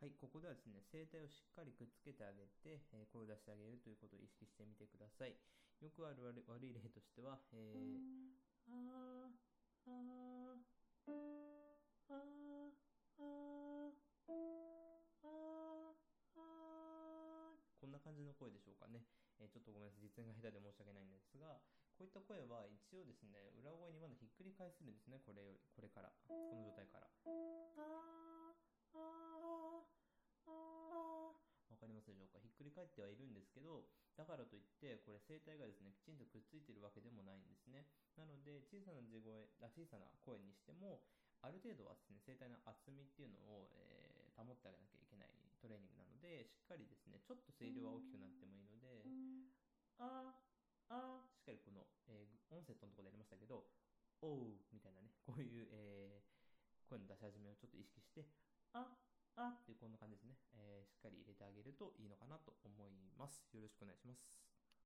はい、ここではですね、声帯をしっかりくっつけてあげて、声を出してあげるということを意識してみてください。よくある悪い例としては、あー、あー、あー、あー、あー、あー、こんな感じの声でしょうかね。ちょっとごめんなさい、実演が下手で申し訳ないんですが、こういった声は一応ですね、裏声にまだひっくり返せるんですね、これから、この状態から。わかりますでしょうか。ひっくり返ってはいるんですけど、だからといってこれ声帯がですねきちんとくっついているわけでもないんですね。なので小さな声にしてもある程度はですね声帯の厚みっていうのを、保ってあげなきゃいけないトレーニングなので、しっかりですねちょっと声量は大きくなってもいいので、しっかりこの、オンセットのところでやりましたけど、おうみたいなね、こういう、声の出し始めをちょっと意識して、っていうこんな感じですね、しっかり入れてあげるといいのかなと思います。よろしくお願いします。